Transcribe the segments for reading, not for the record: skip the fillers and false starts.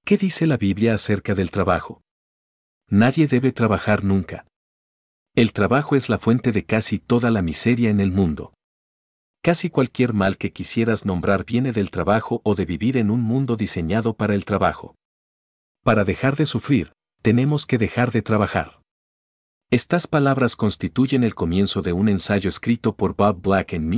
¿Qué dice la Biblia acerca del trabajo? Nadie debe trabajar nunca. El trabajo es la fuente de casi toda la miseria en el mundo. Casi cualquier mal que quisieras nombrar viene del trabajo o de vivir en un mundo diseñado para el trabajo. Para dejar de sufrir, tenemos que dejar de trabajar. Estas palabras constituyen el comienzo de un ensayo escrito por Bob Black en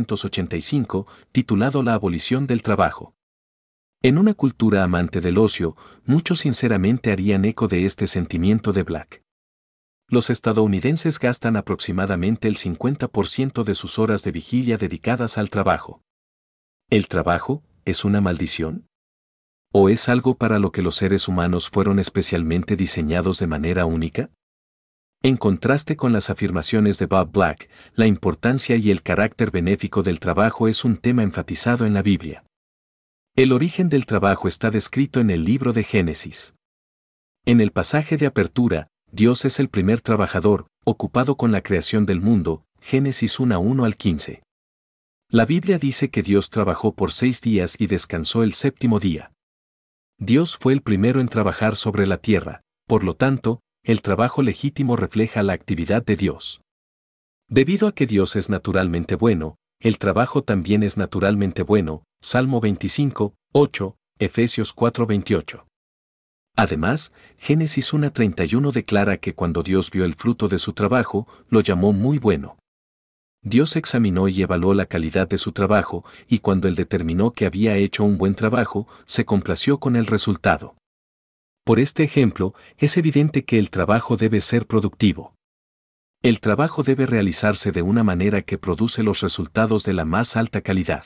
1985, titulado La abolición del trabajo. En una cultura amante del ocio, muchos sinceramente harían eco de este sentimiento de Black. Los estadounidenses gastan aproximadamente el 50% de sus horas de vigilia dedicadas al trabajo. ¿El trabajo es una maldición? ¿O es algo para lo que los seres humanos fueron especialmente diseñados de manera única? En contraste con las afirmaciones de Bob Black, la importancia y el carácter benéfico del trabajo es un tema enfatizado en la Biblia. El origen del trabajo está descrito en el libro de Génesis. En el pasaje de apertura, Dios es el primer trabajador, ocupado con la creación del mundo, Génesis 1:1 al 15. La Biblia dice que Dios trabajó por 6 días y descansó el séptimo día. Dios fue el primero en trabajar sobre la tierra, por lo tanto, el trabajo legítimo refleja la actividad de Dios. Debido a que Dios es naturalmente bueno, el trabajo también es naturalmente bueno, Salmo 25, 8, Efesios 4:28. Además, Génesis 1:31 declara que cuando Dios vio el fruto de su trabajo, lo llamó muy bueno. Dios examinó y evaluó la calidad de su trabajo, y cuando él determinó que había hecho un buen trabajo, se complació con el resultado. Por este ejemplo, es evidente que el trabajo debe ser productivo. El trabajo debe realizarse de una manera que produce los resultados de la más alta calidad.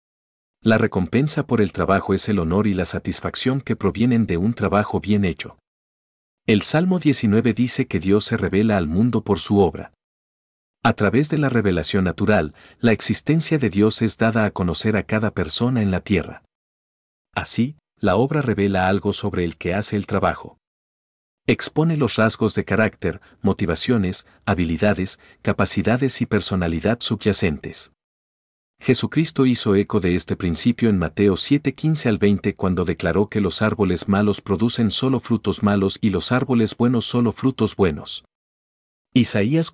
La recompensa por el trabajo es el honor y la satisfacción que provienen de un trabajo bien hecho. El Salmo 19 dice que Dios se revela al mundo por su obra. A través de la revelación natural, la existencia de Dios es dada a conocer a cada persona en la tierra. Así, la obra revela algo sobre el que hace el trabajo. Expone los rasgos de carácter, motivaciones, habilidades, capacidades y personalidad subyacentes. Jesucristo hizo eco de este principio en Mateo 7:15 al 20 cuando declaró que los árboles malos producen solo frutos malos y los árboles buenos solo frutos buenos. Isaías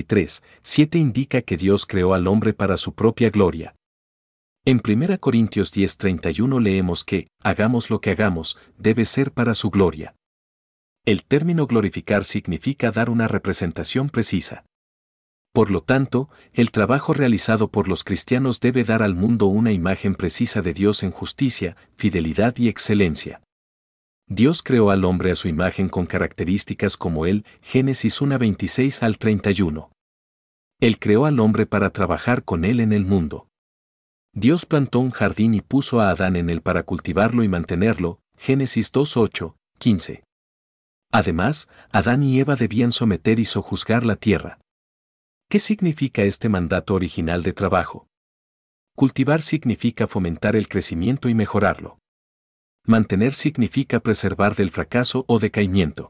43:7 indica que Dios creó al hombre para su propia gloria. En 1 Corintios 10:31 leemos que, hagamos lo que hagamos, debe ser para su gloria. El término glorificar significa dar una representación precisa. Por lo tanto, el trabajo realizado por los cristianos debe dar al mundo una imagen precisa de Dios en justicia, fidelidad y excelencia. Dios creó al hombre a su imagen con características como él, Génesis 1:26 al 31. Él creó al hombre para trabajar con él en el mundo. Dios plantó un jardín y puso a Adán en él para cultivarlo y mantenerlo, Génesis 2:8, 15. Además, Adán y Eva debían someter y sojuzgar la tierra. ¿Qué significa este mandato original de trabajo? Cultivar significa fomentar el crecimiento y mejorarlo. Mantener significa preservar del fracaso o decaimiento.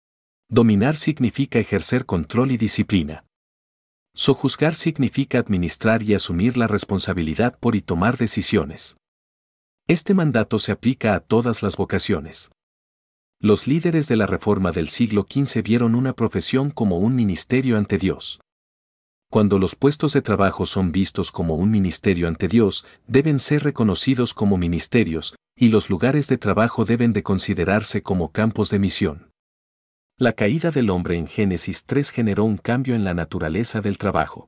Dominar significa ejercer control y disciplina. Sojuzgar significa administrar y asumir la responsabilidad por y tomar decisiones. Este mandato se aplica a todas las vocaciones. Los líderes de la Reforma del siglo XV vieron una profesión como un ministerio ante Dios. Cuando los puestos de trabajo son vistos como un ministerio ante Dios, deben ser reconocidos como ministerios, y los lugares de trabajo deben de considerarse como campos de misión. La caída del hombre en Génesis 3 generó un cambio en la naturaleza del trabajo.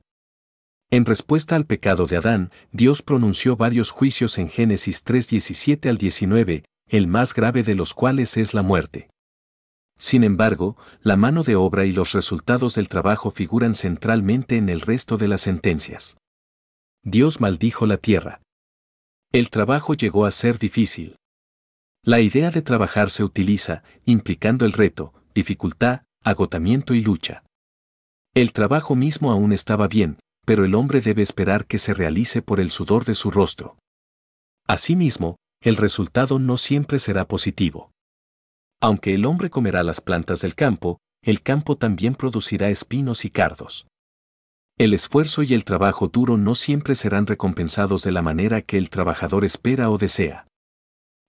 En respuesta al pecado de Adán, Dios pronunció varios juicios en Génesis 3:17 al 19, el más grave de los cuales es la muerte. Sin embargo, la mano de obra y los resultados del trabajo figuran centralmente en el resto de las sentencias. Dios maldijo la tierra. El trabajo llegó a ser difícil. La idea de trabajar se utiliza, implicando el reto, dificultad, agotamiento y lucha. El trabajo mismo aún estaba bien, pero el hombre debe esperar que se realice por el sudor de su rostro. Asimismo, el resultado no siempre será positivo. Aunque el hombre comerá las plantas del campo, el campo también producirá espinos y cardos. El esfuerzo y el trabajo duro no siempre serán recompensados de la manera que el trabajador espera o desea.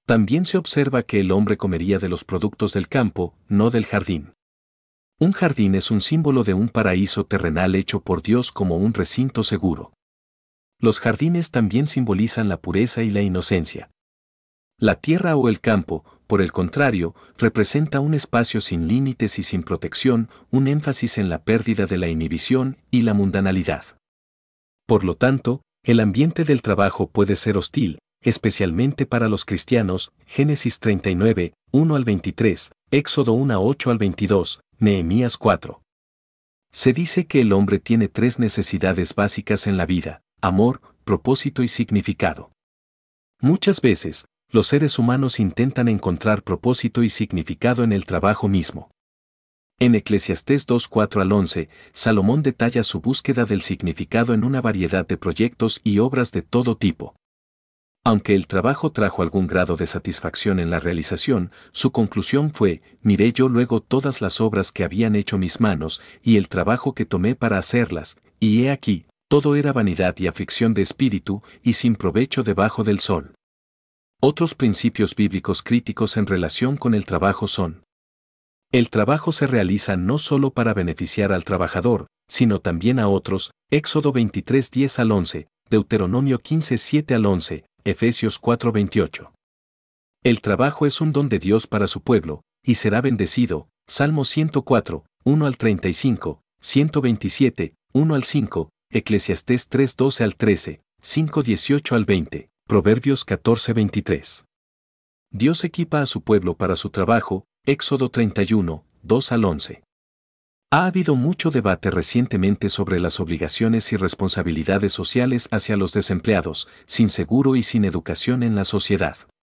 También se observa que el hombre comería de los productos del campo, no del jardín. Un jardín es un símbolo de un paraíso terrenal hecho por Dios como un recinto seguro. Los jardines también simbolizan la pureza y la inocencia. La tierra o el campo, por el contrario, representa un espacio sin límites y sin protección, un énfasis en la pérdida de la inhibición y la mundanalidad. Por lo tanto, el ambiente del trabajo puede ser hostil, especialmente para los cristianos, Génesis 39, 1 al 23, Éxodo 1, 8 al 22, Nehemías 4. Se dice que el hombre tiene tres necesidades básicas en la vida: amor, propósito y significado. Muchas veces, los seres humanos intentan encontrar propósito y significado en el trabajo mismo. En Eclesiastés 2, 4 al 11, Salomón detalla su búsqueda del significado en una variedad de proyectos y obras de todo tipo. Aunque el trabajo trajo algún grado de satisfacción en la realización, su conclusión fue: miré yo luego todas las obras que habían hecho mis manos, y el trabajo que tomé para hacerlas, y he aquí, todo era vanidad y aflicción de espíritu, y sin provecho debajo del sol. Otros principios bíblicos críticos en relación con el trabajo son: el trabajo se realiza no solo para beneficiar al trabajador, sino también a otros, Éxodo 23, 10 al 11, Deuteronomio 15, 7 al 11, Efesios 4, 28. El trabajo es un don de Dios para su pueblo, y será bendecido, Salmo 104, 1 al 35, 127, 1 al 5, Eclesiastés 3, 12 al 13, 5, 18 al 20, Proverbios 14, 23. Dios equipa a su pueblo para su trabajo, Éxodo 31, 2 al 11. Ha habido mucho debate recientemente sobre las obligaciones y responsabilidades sociales hacia los desempleados, sin seguro y sin educación en la sociedad.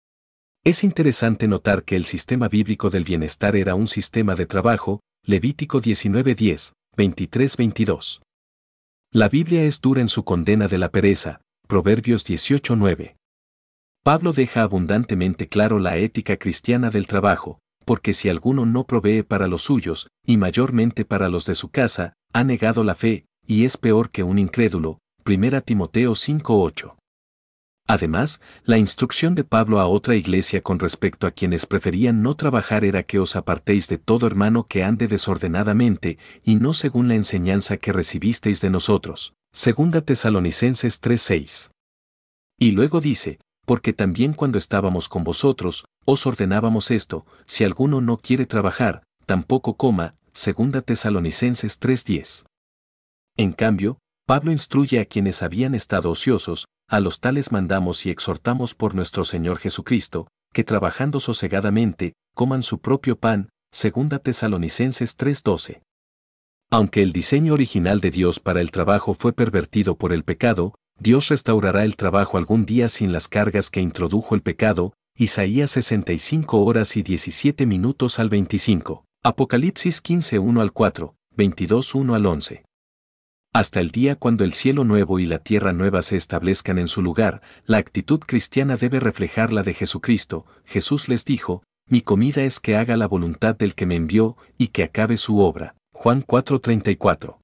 Es interesante notar que el sistema bíblico del bienestar era un sistema de trabajo, Levítico 19:10, 23-22. La Biblia es dura en su condena de la pereza, Proverbios 18:9. Pablo deja abundantemente claro la ética cristiana del trabajo, porque si alguno no provee para los suyos, y mayormente para los de su casa, ha negado la fe, y es peor que un incrédulo, 1 Timoteo 5:8. Además, la instrucción de Pablo a otra iglesia con respecto a quienes preferían no trabajar era que os apartéis de todo hermano que ande desordenadamente, y no según la enseñanza que recibisteis de nosotros. 2 Tesalonicenses 3:6. Y luego dice: porque también cuando estábamos con vosotros, os ordenábamos esto: si alguno no quiere trabajar, tampoco coma, 2 Tesalonicenses 3:10. En cambio, Pablo instruye a quienes habían estado ociosos: a los tales mandamos y exhortamos por nuestro Señor Jesucristo, que trabajando sosegadamente, coman su propio pan, 2 Tesalonicenses 3:12. Aunque el diseño original de Dios para el trabajo fue pervertido por el pecado, Dios restaurará el trabajo algún día sin las cargas que introdujo el pecado, Isaías 65 horas y 17 minutos al 25, Apocalipsis 15, 1 al 4, 22, 1 al 11. Hasta el día cuando el cielo nuevo y la tierra nueva se establezcan en su lugar, la actitud cristiana debe reflejar la de Jesucristo. Jesús les dijo: mi comida es que haga la voluntad del que me envió, y que acabe su obra. Juan 4:34.